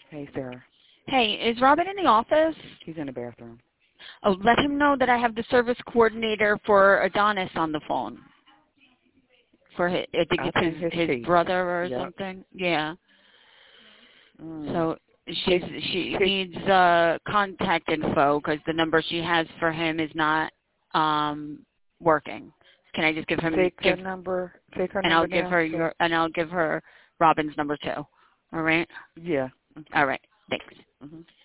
Hey, Sarah. Hey, is Robin in the office? He's in the bathroom. Oh, let him know that I have the service coordinator for Adonis on the phone. For his, I think I think it's his chief. brother or Yep. something. Yeah. So She she needs contact info because the number she has for him is not working. Can I just give him Take her number? Take her and number I'll give down. her I'll give her Robin's number too. All right. Yeah. All right. Thanks. Mm-hmm.